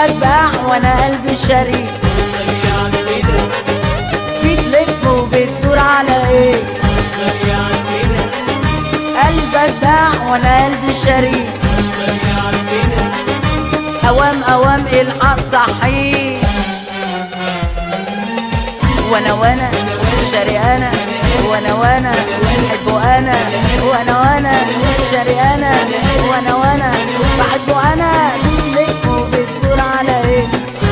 قلبك باع وانا قلبي شريك. بتلف وبتدور على ايه؟ قلبك باع وانا قلبي شريك. اوام الحق صحيح. وانا شاري انا، وانا بحبه انا، وانا شاري انا، وانا بحبه انا. بتلف وبتدور على ايه؟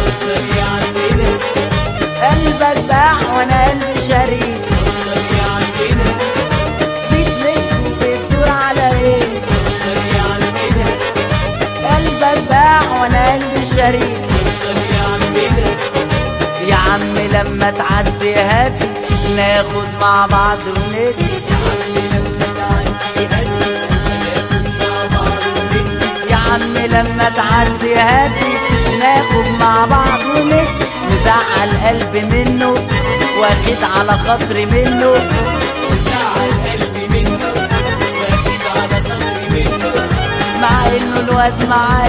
قلبك باع وانا قلبي شريك. بتلف وبتدور على ايه؟ قلبك باع وانا قلبي شريك. يا عم لما تعدي هاتي ناخد مع بعض وندي. يا عم لما تعدي هاتي ناخد مع بعض وندي. مزعل قلبي منه واخد على خاطري منه. مع انه الواد مع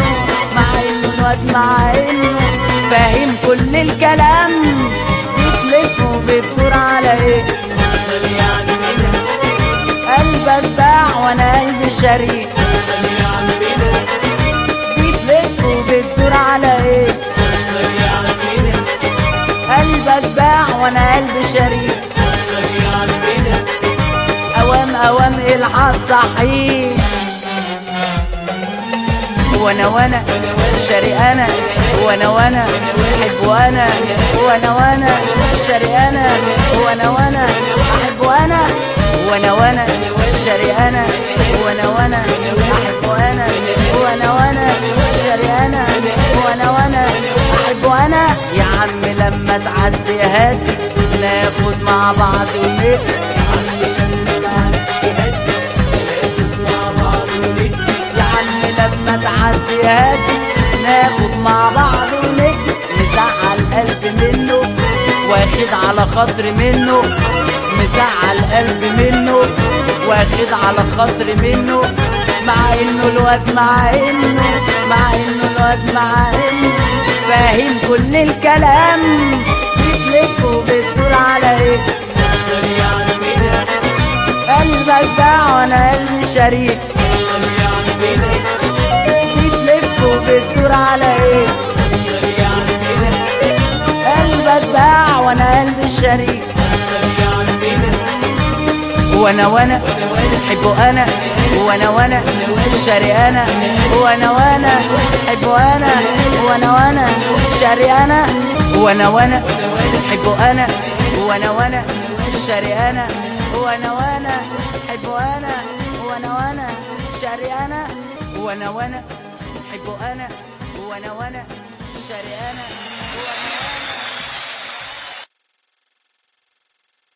انه فاهم كل الكلام. بتلف وبتدور على ايه؟ قلبك باع وانا قلبي شريك. بتلف وبتدور على ايه؟ قلبك باع وانا قلبي شريك. اوام الحق صحيح. وانا شاري انا، وانا بحبه انا، وانا شاري انا، وانا بحبه انا. وانا شاري انا، وانا بحبه انا، وانا شاري انا، وانا بحبه انا. يا عم لما تعدي هاتي ناخد مع بعض وندي. لما تعدي هاتي ناخد مع بعض وندي. مزعل قلبي منه واخد على خاطري منه. مزعل قلبي منه واخد على خاطري منه. مع انه الواد مع انه الواد مع انه فاهم كل الكلام. بتلف وبتدور على ايه؟ قلبك باع وانا قلبي شريك. بتدور على ايه؟ قلبك باع وانا قلبي شريك. وانا بحبه انا، وانا شاري انا، وانا بحبه انا، وانا شاري انا. وانا بحبه انا، وانا شاري انا، وانا بحبه انا، وانا شاري انا. وانا بحبه انا، وانا شاري انا، وانا